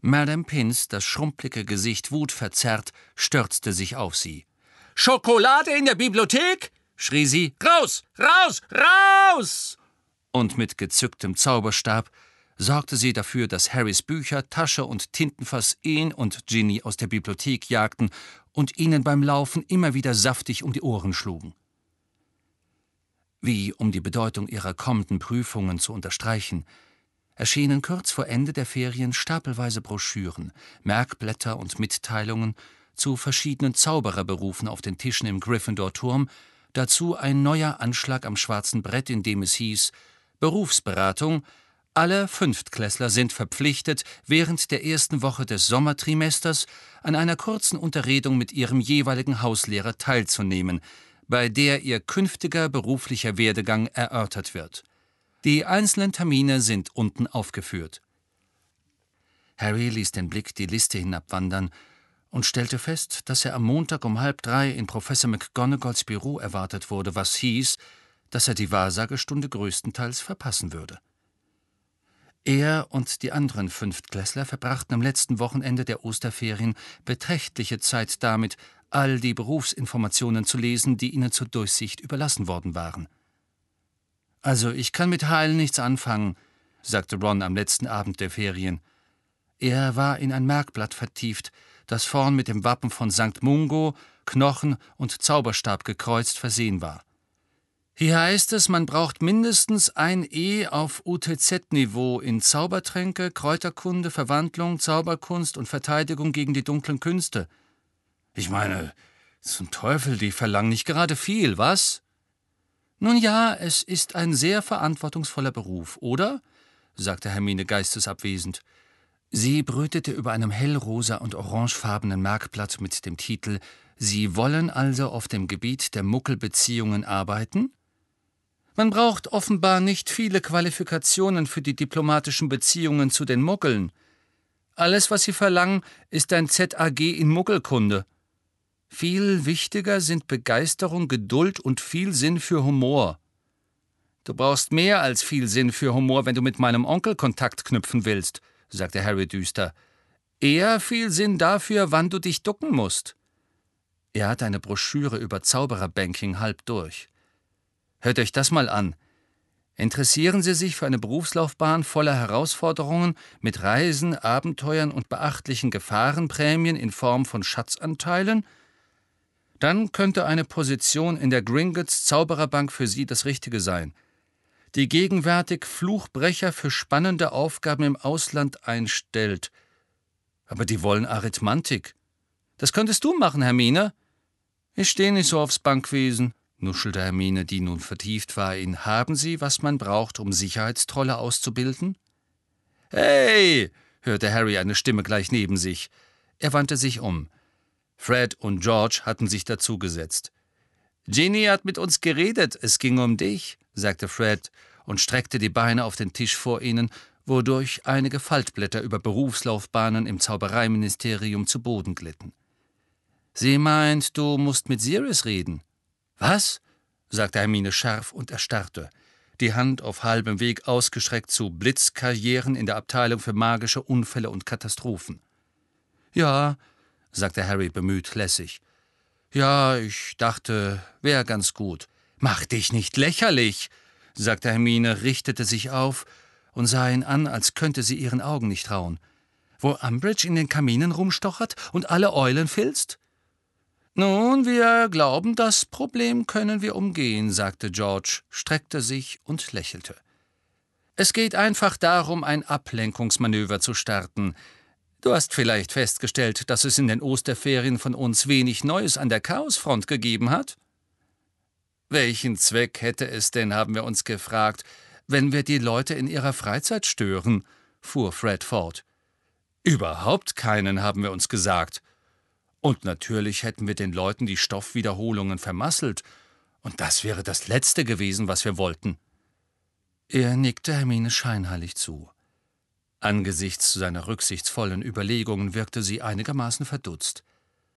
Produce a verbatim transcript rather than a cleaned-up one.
Madame Pince, das schrumpelige Gesicht wutverzerrt, stürzte sich auf sie. »Schokolade in der Bibliothek?« schrie sie. »Raus! Raus! Raus!« Und mit gezücktem Zauberstab sorgte sie dafür, dass Harrys Bücher, Tasche und Tintenfass ihn und Ginny aus der Bibliothek jagten und ihnen beim Laufen immer wieder saftig um die Ohren schlugen. Wie, um die Bedeutung ihrer kommenden Prüfungen zu unterstreichen, erschienen kurz vor Ende der Ferien stapelweise Broschüren, Merkblätter und Mitteilungen zu verschiedenen Zaubererberufen auf den Tischen im Gryffindor-Turm, dazu ein neuer Anschlag am schwarzen Brett, in dem es hieß: Berufsberatung, alle Fünftklässler sind verpflichtet, während der ersten Woche des Sommertrimesters an einer kurzen Unterredung mit ihrem jeweiligen Hauslehrer teilzunehmen, bei der ihr künftiger beruflicher Werdegang erörtert wird. Die einzelnen Termine sind unten aufgeführt. Harry ließ den Blick die Liste hinabwandern und stellte fest, dass er am Montag um halb drei in Professor McGonagalls Büro erwartet wurde, was hieß, dass er die Wahrsagestunde größtenteils verpassen würde. Er und die anderen Fünftklässler verbrachten am letzten Wochenende der Osterferien beträchtliche Zeit damit, all die Berufsinformationen zu lesen, die ihnen zur Durchsicht überlassen worden waren. »Also, ich kann mit Heil nichts anfangen«, sagte Ron am letzten Abend der Ferien. Er war in ein Merkblatt vertieft, das vorn mit dem Wappen von Sankt Mungo, Knochen und Zauberstab gekreuzt versehen war. Hier heißt es, man braucht mindestens ein E auf U T Z-Niveau in Zaubertränke, Kräuterkunde, Verwandlung, Zauberkunst und Verteidigung gegen die dunklen Künste. Ich meine, zum Teufel, die verlangen nicht gerade viel, was? Nun ja, es ist ein sehr verantwortungsvoller Beruf, oder? Sagte Hermine geistesabwesend. Sie brütete über einem hellrosa und orangefarbenen Merkblatt mit dem Titel »Sie wollen also auf dem Gebiet der Muggelbeziehungen arbeiten?« Man braucht offenbar nicht viele Qualifikationen für die diplomatischen Beziehungen zu den Muggeln. Alles, was sie verlangen, ist ein Z A G in Muggelkunde. Viel wichtiger sind Begeisterung, Geduld und viel Sinn für Humor. Du brauchst mehr als viel Sinn für Humor, wenn du mit meinem Onkel Kontakt knüpfen willst, sagte Harry düster. Eher viel Sinn dafür, wann du dich ducken musst. Er hatte eine Broschüre über Zaubererbanking halb durch. Hört euch das mal an. Interessieren Sie sich für eine Berufslaufbahn voller Herausforderungen mit Reisen, Abenteuern und beachtlichen Gefahrenprämien in Form von Schatzanteilen? Dann könnte eine Position in der Gringotts Zaubererbank für Sie das Richtige sein, die gegenwärtig Fluchbrecher für spannende Aufgaben im Ausland einstellt. Aber die wollen Arithmantik. Das könntest du machen, Hermine. Ich stehe nicht so aufs Bankwesen, nuschelte Hermine, die nun vertieft war in »Haben Sie, was man braucht, um Sicherheitstrolle auszubilden?« »Hey!« hörte Harry eine Stimme gleich neben sich. Er wandte sich um. Fred und George hatten sich dazugesetzt. »Ginny hat mit uns geredet, es ging um dich«, sagte Fred und streckte die Beine auf den Tisch vor ihnen, wodurch einige Faltblätter über Berufslaufbahnen im Zaubereiministerium zu Boden glitten. »Sie meint, du musst mit Sirius reden.« »Was?« sagte Hermine scharf und erstarrte, die Hand auf halbem Weg ausgestreckt zu Blitzkarrieren in der Abteilung für magische Unfälle und Katastrophen. »Ja«, sagte Harry bemüht lässig. »Ja, ich dachte, wär ganz gut.« »Mach dich nicht lächerlich«, sagte Hermine, richtete sich auf und sah ihn an, als könnte sie ihren Augen nicht trauen. »Wo Umbridge in den Kaminen rumstochert und alle Eulen filzt?« »Nun, wir glauben, das Problem können wir umgehen«, sagte George, streckte sich und lächelte. »Es geht einfach darum, ein Ablenkungsmanöver zu starten. Du hast vielleicht festgestellt, dass es in den Osterferien von uns wenig Neues an der Chaosfront gegeben hat?« »Welchen Zweck hätte es denn, haben wir uns gefragt, wenn wir die Leute in ihrer Freizeit stören?« fuhr Fred fort. »Überhaupt keinen, haben wir uns gesagt. Und natürlich hätten wir den Leuten die Stoffwiederholungen vermasselt, und das wäre das Letzte gewesen, was wir wollten.« Er nickte Hermine scheinheilig zu. Angesichts seiner rücksichtsvollen Überlegungen wirkte sie einigermaßen verdutzt.